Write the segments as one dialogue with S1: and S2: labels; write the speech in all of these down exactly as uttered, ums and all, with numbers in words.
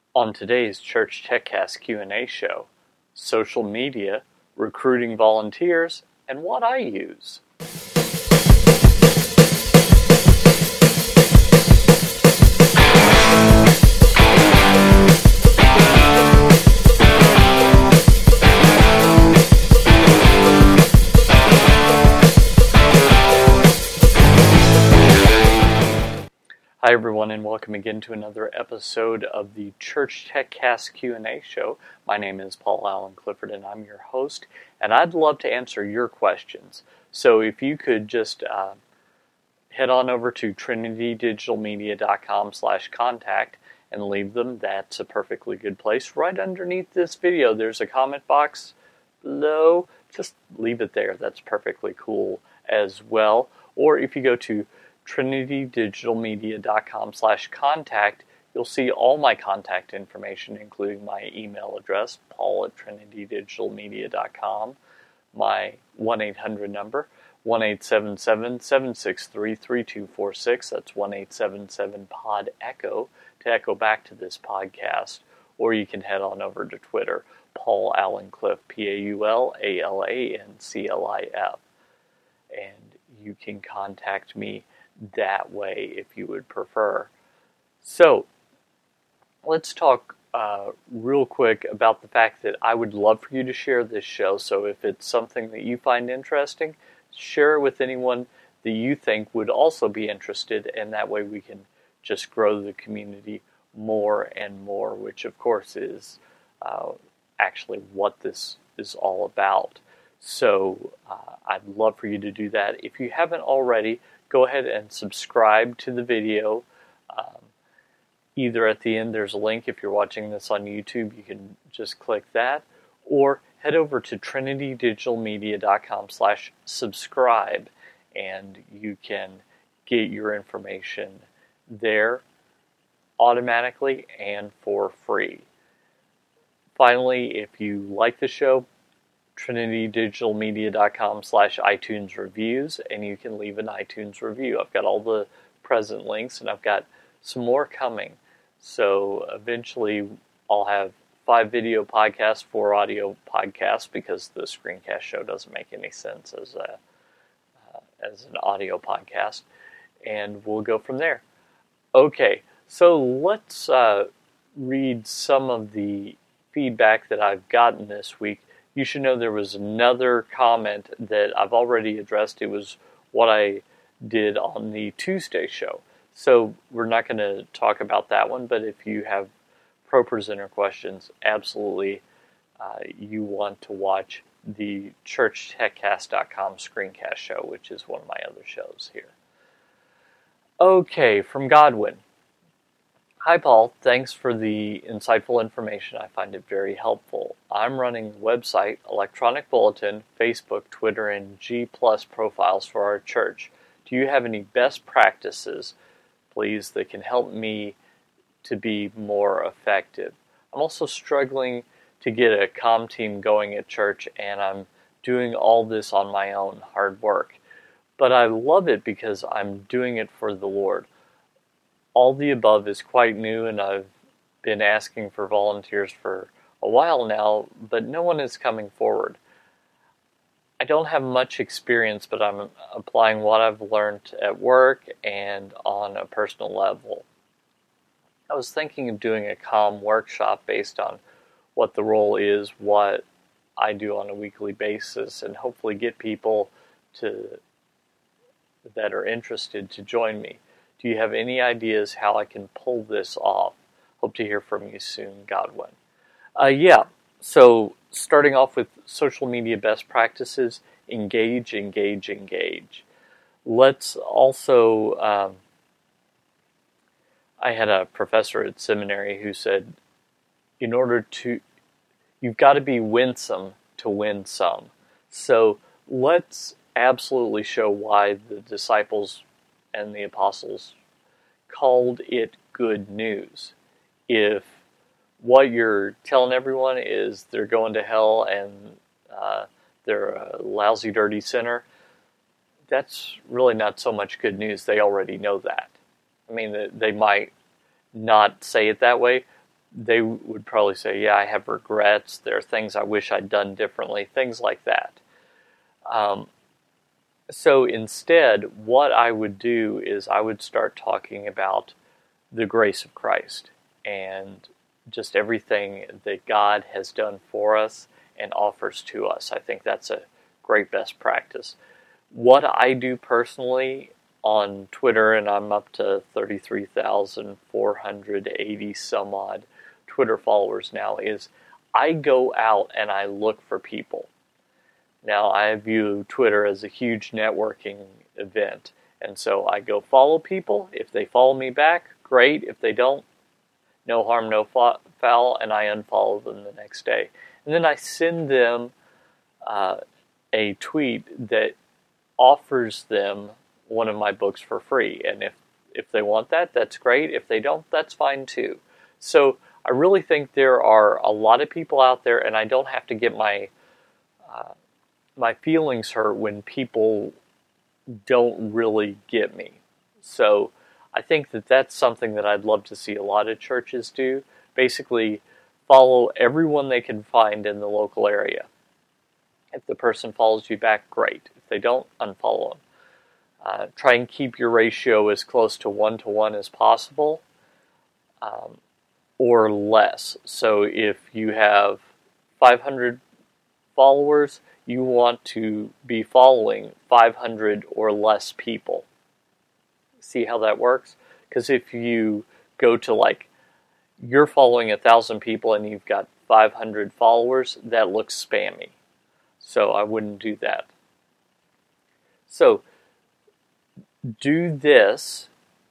S1: On today's Church TechCast Q and A show, social media, recruiting volunteers, and what I use. Hi everyone, and welcome again to another episode of the Church TechCast Q and A show. My name is Paul Allen Clifford, and I'm your host, and I'd love to answer your questions. So if you could just uh, head on over to trinitydigitalmedia.com slash contact and leave them, that's a perfectly good place. Right underneath this video, there's a comment box below. Just leave it there. That's perfectly cool as well. Or if you go to trinitydigitalmedia.com slash contact, you'll see all my contact information, including my email address, paul at trinitydigitalmedia dot com, my one eight hundred number, one eight seven seven, seven six three, three two four six, that's one eight seven seven P O D ECHO, to echo back to this podcast, or you can head on over to Twitter, Paul Allen Cliff, P A U L A L A N C L I F, and you can contact me that way if you would prefer. So let's talk uh, real quick about the fact that I would love for you to share this show. So if it's something that you find interesting, share it with anyone that you think would also be interested, and that way we can just grow the community more and more, which of course is uh, actually what this is all about. So uh, I'd love for you to do that. If you haven't already, go ahead and subscribe to the video. Um, either at the end, there's a link. If you're watching this on YouTube, you can just click that. Or head over to trinitydigitalmedia.com slash subscribe, and you can get your information there automatically and for free. Finally, if you like the show, trinitydigitalmedia.com slash iTunes reviews, and you can leave an iTunes review. I've got all the present links, and I've got some more coming. So eventually I'll have five video podcasts, four audio podcasts, because the screencast show doesn't make any sense as a uh, as an audio podcast, and we'll go from there. Okay, so let's uh, read some of the feedback that I've gotten this week. You should know there was another comment that I've already addressed. It was what I did on the Tuesday show. So we're not going to talk about that one, but if you have ProPresenter questions, absolutely uh, you want to watch the church tech cast dot com screencast show, which is one of my other shows here. Okay, from Godwin. Hi, Paul. Thanks for the insightful information. I find it very helpful. I'm running the website, electronic bulletin, Facebook, Twitter, and G Plus profiles for our church. Do you have any best practices, please, that can help me to be more effective? I'm also struggling to get a comm team going at church, and I'm doing all this on my own, hard work. But I love it because I'm doing it for the Lord. All the above is quite new, and I've been asking for volunteers for a while now, but no one is coming forward. I don't have much experience, but I'm applying what I've learned at work and on a personal level. I was thinking of doing a comm workshop based on what the role is, what I do on a weekly basis, and hopefully get people to that are interested to join me. Do you have any ideas how I can pull this off? Hope to hear from you soon, Godwin. Uh, yeah, so starting off with social media best practices, engage, engage, engage. Let's also, um, I had a professor at seminary who said, in order to, you've got to be winsome to win some. So let's absolutely show why the disciples and the apostles called it good news. If what you're telling everyone is they're going to hell and uh, they're a lousy, dirty sinner, that's really not so much good news. They already know that. I mean, they might not say it that way, they would probably say, yeah, I have regrets. There are things I wish I'd done differently, things like that. Um, so instead, what I would do is I would start talking about the grace of Christ and just everything that God has done for us and offers to us. I think that's a great best practice. What I do personally on Twitter, and I'm up to thirty-three thousand four hundred eighty some odd Twitter followers now, is I go out and I look for people. Now, I view Twitter as a huge networking event, and so I go follow people. If they follow me back, great. If they don't, no harm, no foul, and I unfollow them the next day. And then I send them uh, a tweet that offers them one of my books for free. And if, if they want that, that's great. If they don't, that's fine too. So I really think there are a lot of people out there, and I don't have to get my uh, my feelings hurt when people don't really get me. So I think that that's something that I'd love to see a lot of churches do. Basically, follow everyone they can find in the local area. If the person follows you back, great. If they don't, unfollow them. Uh, try and keep your ratio as close to one to one as possible, um, or less. So if you have five hundred followers, you want to be following five hundred or less people. See how that works? Because if you go to like, you're following one thousand people and you've got five hundred followers, that looks spammy. So I wouldn't do that. So do this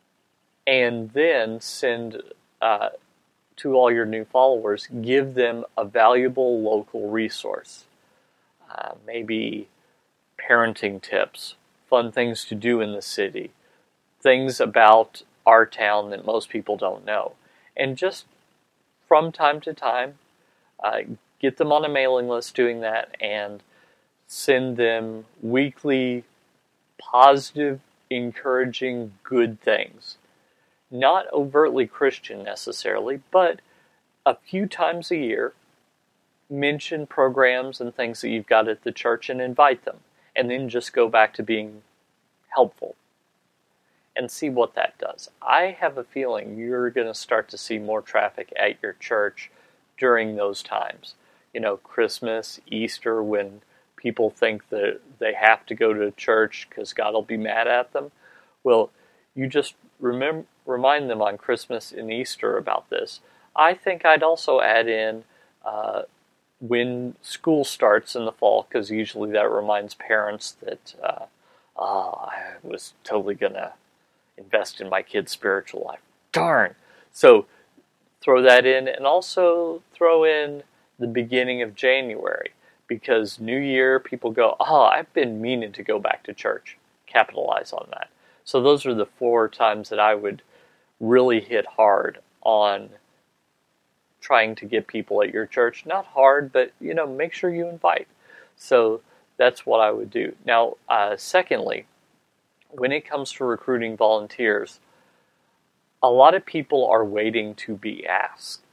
S1: and then send uh, to all your new followers, give them a valuable local resource. Uh, maybe parenting tips, fun things to do in the city, things about our town that most people don't know. And just from time to time, uh, get them on a mailing list doing that and send them weekly positive, encouraging, good things. Not overtly Christian necessarily, but a few times a year, mention programs and things that you've got at the church and invite them. And then just go back to being helpful and see what that does. I have a feeling you're going to start to see more traffic at your church during those times. You know, Christmas, Easter, when people think that they have to go to church because God will be mad at them. Well, you just remember, remind them on Christmas and Easter about this. I think I'd also add in uh, when school starts in the fall, because usually that reminds parents that uh, oh, I was totally going to invest in my kid's spiritual life. Darn! So throw that in, and also throw in the beginning of January, because New Year, people go, oh, I've been meaning to go back to church. Capitalize on that. So those are the four times that I would really hit hard on trying to get people at your church. Not hard, but, you know, make sure you invite. So that's what I would do. Now, uh, secondly, when it comes to recruiting volunteers, a lot of people are waiting to be asked.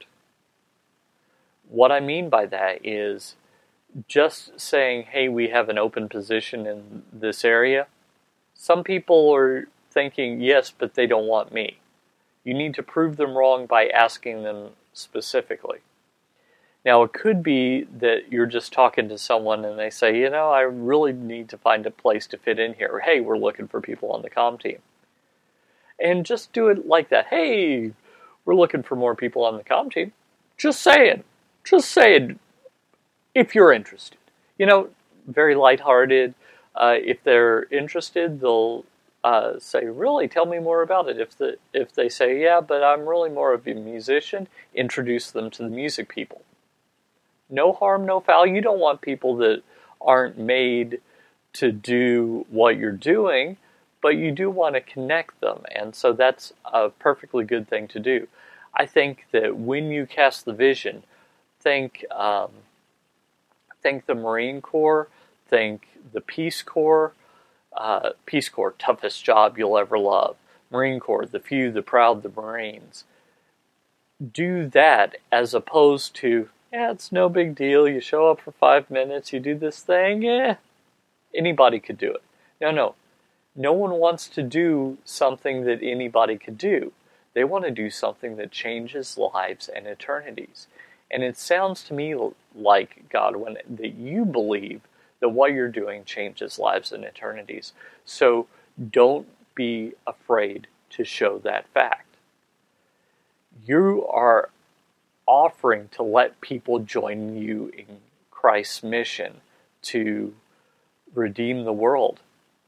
S1: What I mean by that is just saying, hey, we have an open position in this area. Some people are thinking, yes, but they don't want me. You need to prove them wrong by asking them specifically. Now, it could be that you're just talking to someone and they say, you know, I really need to find a place to fit in here. Or, hey, we're looking for people on the comm team. And just do it like that. Hey, we're looking for more people on the comm team. Just saying. Just saying. If you're interested. You know, very lighthearted. Uh, if they're interested, they'll uh, say, really, tell me more about it. If the if they say, yeah, but I'm really more of a musician, introduce them to the music people. No harm, no foul. You don't want people that aren't made to do what you're doing, but you do want to connect them. And so that's a perfectly good thing to do. I think that when you cast the vision, think, um, think the Marine Corps, think the Peace Corps. Uh, Peace Corps, toughest job you'll ever love. Marine Corps, the few, the proud, the Marines. do that as opposed to, yeah, it's no big deal. You show up for five minutes, you do this thing, yeah, anybody could do it. No, no. No one wants to do something that anybody could do. They want to do something that changes lives and eternities. And it sounds to me like, Godwin, that you believe that what you're doing changes lives and eternities. So don't be afraid to show that fact. You are offering to let people join you in Christ's mission to redeem the world.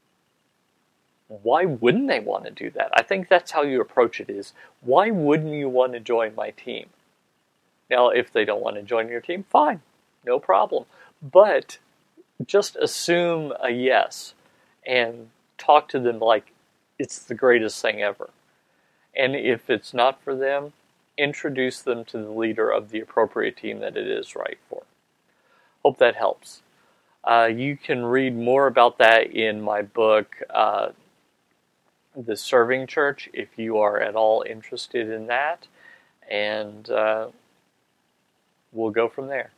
S1: Why wouldn't they want to do that? I think that's how you approach it is, why wouldn't you want to join my team? Now, if they don't want to join your team, fine, no problem. But just assume a yes and talk to them like it's the greatest thing ever. And if it's not for them, introduce them to the leader of the appropriate team that it is right for. Hope that helps. Uh, you can read more about that in my book, uh, The Serving Church, if you are at all interested in that. And uh, we'll go from there.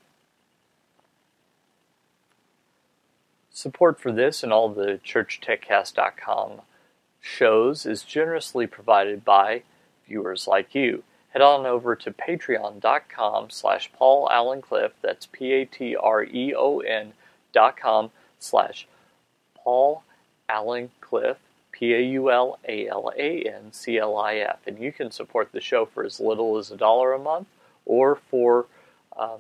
S1: Support for this and all the church tech cast dot com shows is generously provided by viewers like you. Head on over to patreon.com slash Paul Allen Cliff. That's P-A-T-R-E-O-N dot com slash Paul Allen Cliff, P A U L A L A N C L I F. And you can support the show for as little as a dollar a month or for um,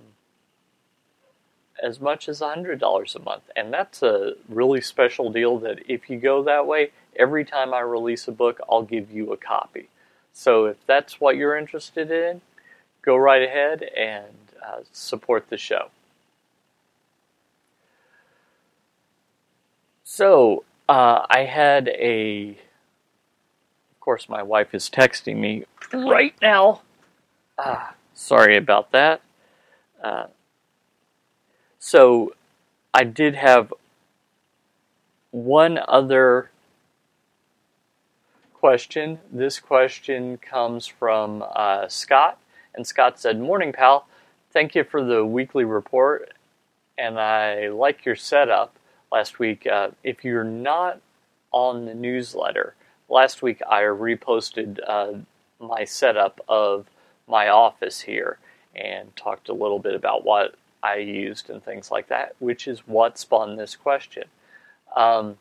S1: as much as one hundred dollars a month. And that's a really special deal that if you go that way, every time I release a book, I'll give you a copy. So if that's what you're interested in, go right ahead and uh, support the show. So uh, I had a, of course my wife is texting me right now. Ah, sorry about that. Uh, so I did have one other question. This question comes from uh, Scott, and Scott said, "Morning, pal. Thank you for the weekly report, and I like your setup last week. Uh, if you're not on the newsletter, last week I reposted uh, my setup of my office here and talked a little bit about what I used and things like that, which is what spawned this question. Um,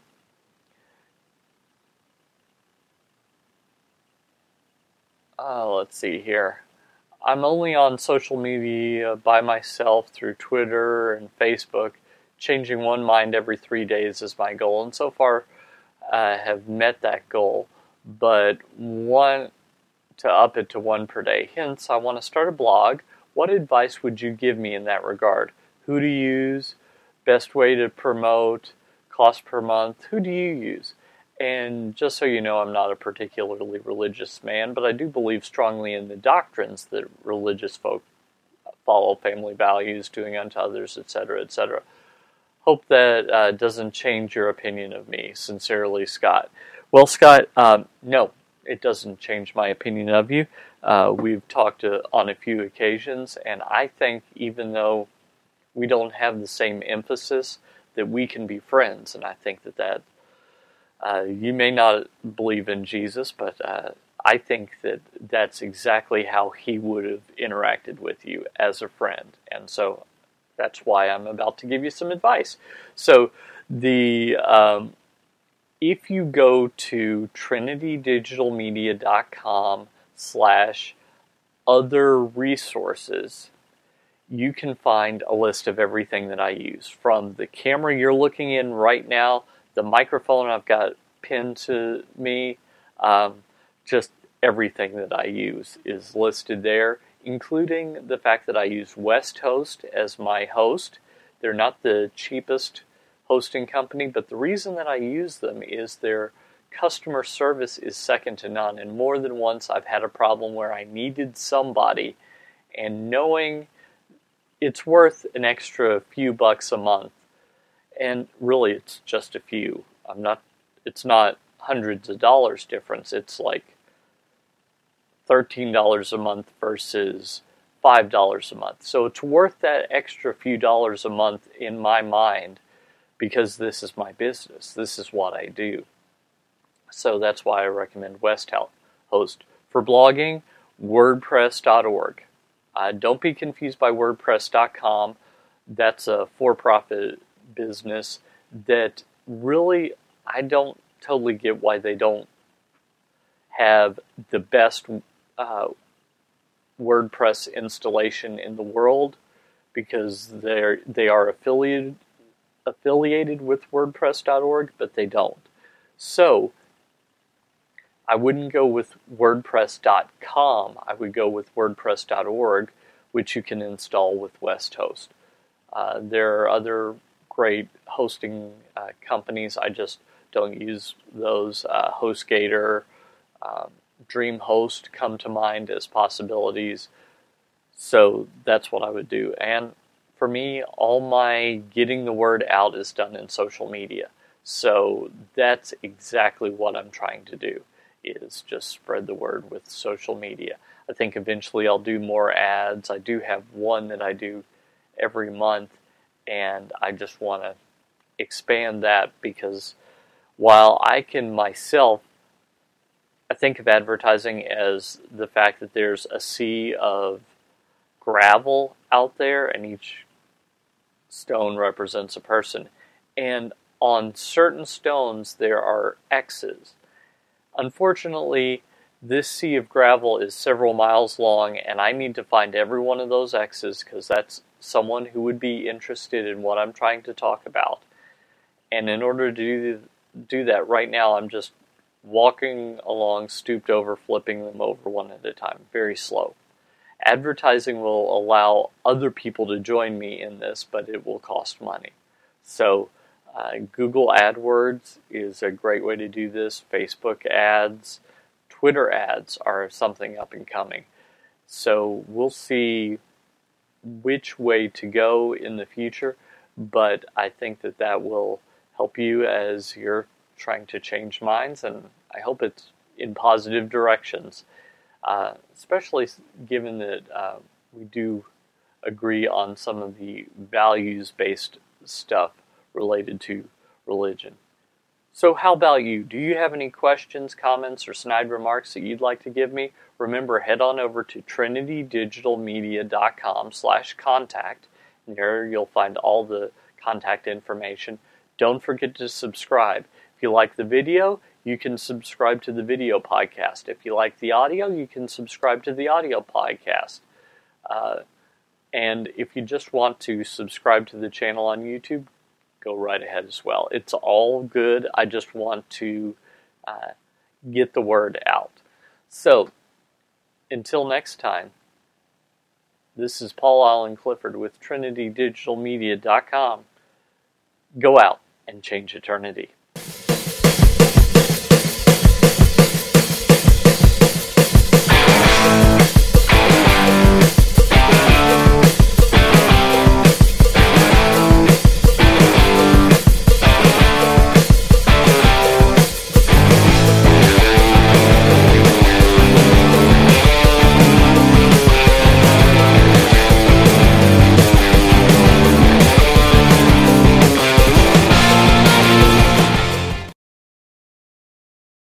S1: Uh, let's see here. I'm only on social media by myself through Twitter and Facebook. Changing one mind every three days is my goal, and so far I uh, have met that goal, but want to up it to one per day. Hence, I want to start a blog. What advice would you give me in that regard? Who to use? Best way to promote? Cost per month? Who do you use? And just so you know, I'm not a particularly religious man, but I do believe strongly in the doctrines that religious folk follow: family values, doing unto others, et cetera, et cetera. Hope that uh, doesn't change your opinion of me. Sincerely, Scott. Well, Scott, um, no, it doesn't change my opinion of you. Uh, we've talked uh, on a few occasions, and I think even though we don't have the same emphasis, that we can be friends, and I think that that Uh, you may not believe in Jesus, but uh, I think that that's exactly how he would have interacted with you as a friend. And so that's why I'm about to give you some advice. So the um, if you go to trinitydigitalmedia.com slash other resources, you can find a list of everything that I use. From the camera you're looking in right now, the microphone I've got pinned to me, um, just everything that I use is listed there, including the fact that I use WestHost as my host. They're not the cheapest hosting company, but the reason that I use them is their customer service is second to none. And more than once I've had a problem where I needed somebody, and knowing it's worth an extra few bucks a month, and really it's just a few. I'm not, it's not hundreds of dollars difference. It's like thirteen dollars a month versus five dollars a month. So it's worth that extra few dollars a month in my mind because this is my business. This is what I do. So that's why I recommend WestHost. For blogging, WordPress dot org. Uh, don't be confused by WordPress dot com. That's a for-profit business that really, I don't totally get why they don't have the best uh, WordPress installation in the world, because they're they are affiliated affiliated with WordPress dot org, but they don't. So I wouldn't go with WordPress dot com. I would go with WordPress dot org, which you can install with WestHost. Uh, there are other great hosting uh, companies. I just don't use those. Uh, HostGator, um, DreamHost come to mind as possibilities. So that's what I would do. And for me, all my getting the word out is done in social media. So that's exactly what I'm trying to do, is just spread the word with social media. I think eventually I'll do more ads. I do have one that I do every month, and I just want to expand that, because while I can myself, I think of advertising as the fact that there's a sea of gravel out there, and each stone represents a person. And on certain stones, there are X's. Unfortunately, this sea of gravel is several miles long, and I need to find every one of those X's, because that's someone who would be interested in what I'm trying to talk about. And in order to do, do that right now, I'm just walking along, stooped over, flipping them over one at a time, very slow. Advertising will allow other people to join me in this, but it will cost money. So uh, Google AdWords is a great way to do this. Facebook ads, Twitter ads are something up and coming. So we'll see which way to go in the future, but I think that that will help you as you're trying to change minds, and I hope it's in positive directions, uh, especially given that uh, we do agree on some of the values-based stuff related to religion. So how about you? Do you have any questions, comments, or snide remarks that you'd like to give me? Remember, head on over to trinity digital media dot com slash contact, and there you'll find all the contact information. Don't forget to subscribe. If you like the video, you can subscribe to the video podcast. If you like the audio, you can subscribe to the audio podcast. Uh, and if you just want to subscribe to the channel on YouTube, go right ahead as well. It's all good. I just want to uh, get the word out. So, until next time, this is Paul Allen Clifford with trinity digital media dot com. Go out and change eternity.